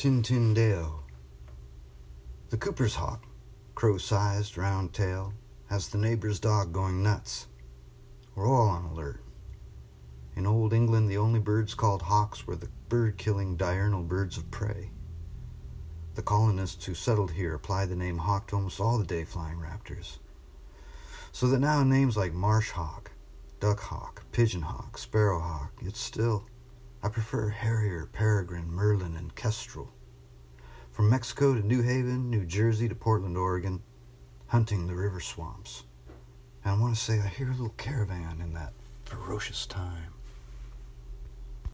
Tintindale. The Cooper's hawk, crow-sized round tail, has the neighbor's dog going nuts. We're all on alert. In old England, the only birds called hawks were the bird-killing diurnal birds of prey. The colonists who settled here applied the name hawk to almost all the day-flying raptors. So that now names like marsh hawk, duck hawk, pigeon hawk, sparrow hawk, yet still, I prefer harrier, peregrine, merlin, and kestrel. From Mexico to New Haven, New Jersey to Portland, Oregon, hunting the river swamps. And I want to say I hear a little caravan in that ferocious time.